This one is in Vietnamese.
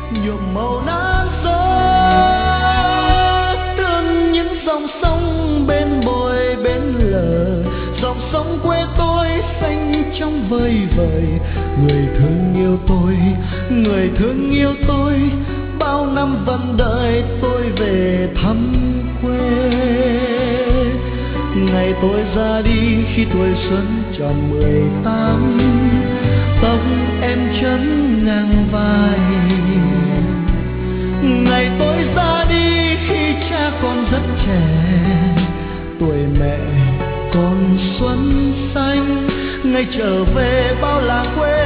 nhuộm màu nắng gió, thương những dòng sông bên bồi bên lờ, dòng sông quê tôi xanh trong vơi vợi. Người thương yêu tôi, người thương yêu tôi, bao năm vẫn đợi tôi về thăm quê. Ngày tôi ra đi khi tuổi xuân tròn 18, tóc em chấn ngang vai. Ngày tôi ra đi khi cha còn rất trẻ, tuổi mẹ còn xuân xanh. Ngày trở về bao làng quê